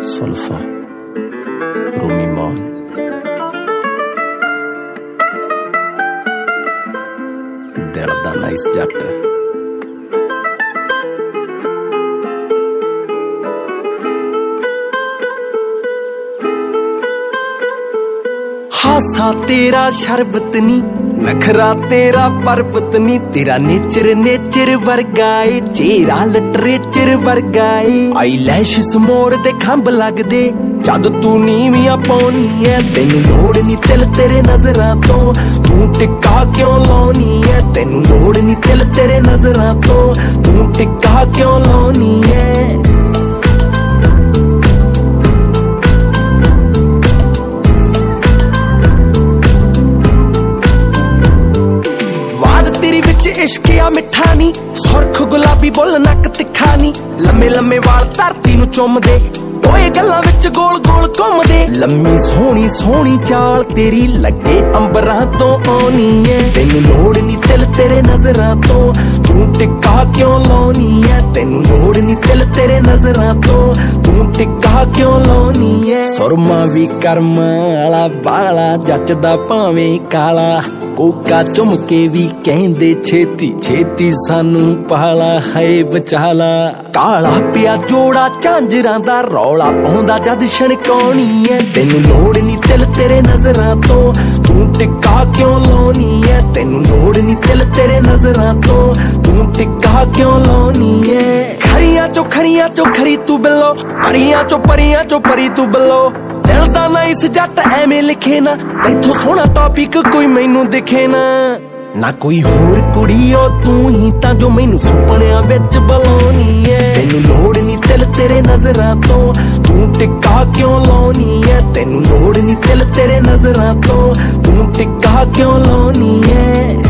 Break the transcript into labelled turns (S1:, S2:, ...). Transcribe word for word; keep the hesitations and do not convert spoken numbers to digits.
S1: ਸੁਲਫਾ ਰੂਮੀ ਮੌਨ ਦਿਲ ਦਾ ਨਾਈਸ ਜੱਟ ਹਾਸਾ ਤੇਰਾ ਸ਼ਰਬਤ ਨੀ ਨਖਰਾ ਤੇਰਾ ਪਰਬਤ ਨੀ ਤੇਰਾ ਨੇਚਰ ਨੇਚਰ ਵਰਗਾਏ ਚਿਹਰਾ ਲਿਟਰੇਚਰ ਵਰਗਾਏ ਆਈ ਲੈਸ਼ਸ ਮੋਰ ਦੇ ਖੰਭ ਲੱਗਦੇ ਜਦ ਤੂੰ ਨੀਵੀਆਂ ਪਾਉਣੀ ਐ ਤੈਨੂੰ ਲੋੜ ਨੀ ਤਿਲ ਤੇਰੇ ਨਜ਼ਰਾਂ ਤੋਂ ਤੂੰ ਟਿੱਕਾ ਕਿਉਂ ਲਾਉਣੀ ਐ ਤੈਨੂੰ ਲੋੜ ਨੀ ਤਿਲ ਤੇਰੇ ਨਜ਼ਰਾਂ ਤੋਂ ਤੂੰ ਟਿੱਕਾ ਕਿਉਂ ਲਾਉਣੀ ਐ ਇਸ਼ਕਿਆ ਮਿੱਠਾ ਨੀ ਸੁਰਖ ਗੁਲਾਬੀ ਬੁੱਲ ਨੱਕ ਤਿੱਖਾ ਨੀ ਲੰਮੇ ਲੰਮੇ ਵਾਲ ਧਰਤੀ ਨੂੰ ਚੁੰਮਦੇ ਓਏ ਗੱਲਾਂ ਵਿੱਚ ਗੋਲ ਗੋਲ ਘੁੰਮਦੇ ਲੰਮੀ ਸੋਹਣੀ ਸੋਹਣੀ ਚਾਲ ਤੇਰੀ ਲੱਗੇ ਅੰਬਰਾਂ ਤੋਂ ਆਉਣੀ ਏ ਤੈਨੂੰ ਲੋੜ ਨੀ ਤਿਲ ਤੇਰੇ ਨਜ਼ਰਾਂ ਤੋਂ ਤੂੰ ਟਿੱਕਾ ਕਿਉਂ ਲਾਉਣੀ ਏ ਤੈਨੂੰ ਲੋੜ ਨੀ ਤਿਲ ਤੇਰੇ ਨਜ਼ਰਾਂ ਤੋਂ ਤੂੰ ਟਿੱਕਾ ਕਿਉਂ ਲਾਉਣੀ ਏ ਸੁਰਮਾ ਵੀ ਕਰਮ ਵਾਲਾ ਬਾਲਾ ਜੱਚਦਾ ਭਾਵੇਂ ਕਾਲਾ ਕੋਕਾ ਚੁੰਮ ਕੇ ਵੀ ਕਹਿੰਦੇ ਛੇਤੀ ਛੇਤੀ ਸਾਨੂੰ ਪਾਲਾ ਹੈ ਬਚਾਲਾ ਕਾਲਾ ਪਿਆ ਜੋੜਾ ਝਾਂਜਰਾਂ ਦਾ ਰੌਲਾ ਪਾਉਂਦਾ ਜਦ ਛਣਕਾਉਣੀ ਐ ਤੈਨੂੰ ਲੋੜ ਨੀ ਤਿਲ ਤੇਰੇ ਨਜ਼ਰਾਂ ਤੋਂ ਤੂੰ ਟਿੱਕਾ ਕਿਉਂ ਲਾਉਣੀ ਐ ਤੈਨੂੰ ਲੋੜ ਨੀ ਤਿਲ ਤੇਰੇ ਨਜ਼ਰਾਂ ਤੋਂ ਤੂੰ ਟਿੱਕਾ ਕਿਉਂ ਲਾਉਣੀ ਐ ਖਰੀਆਂ ਚੋਂ ਖਰੀਆਂ ਚੋਂ ਖਰੀ ਤੂੰ ਬਿੱਲੋ ਪਰੀਆਂ ਚੋਂ ਪਰੀਆਂ ਚੋਂ ਪਰੀ ਤੂੰ ਬਿੱਲੋ ਦਿਲ ਦਾ ਨਾਈਸ ਜੱਟ ਐਵੇਂ ਲਿਖੇ ਨਾ ਤੈਥੋਂ ਸੋਹਣਾ ਟੌਪਿਕ ਕੋਈ ਮੈਨੂੰ ਦਿਖੇ ਨਾ ਨਾ ਕੋਈ ਹੋਰ ਕੁੜੀ ਓ ਤੂੰ ਹੀ ਤਾਂ ਜੋ ਮੈਨੂੰ ਸੁਪਨਿਆਂ ਵਿੱਚ ਬੁਲਾਉਣੀ ਐ ਤੈਨੂੰ ਲੋੜ ਨੀ ਤਿਲ ਤੇਰੇ ਨਜ਼ਰਾਂ ਤੋਂ ਤੂੰ ਟਿੱਕਾ ਕਿਉਂ ਲਾਉਣੀ ਐ ਤੈਨੂੰ ਲੋੜ ਨੀ ਤਿਲ ਤੇਰੇ ਨਜ਼ਰਾਂ ਤੋਂ ਤੂੰ ਟਿੱਕਾ ਕਿਉਂ ਲਾਉਣੀ ਐ